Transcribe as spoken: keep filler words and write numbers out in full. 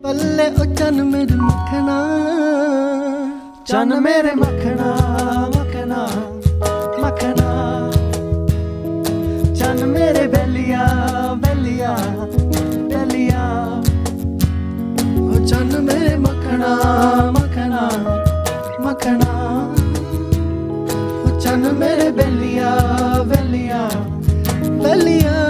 पल्ले ओ चन मेरे मखना, चन मेरे मखना मखना मखना, चन मेरे बेलिया बेलिया बेलिया, ओ चन मेरे मखना मखना मखना, ओ चन मेरे बेलिया बेलिया बेलिया।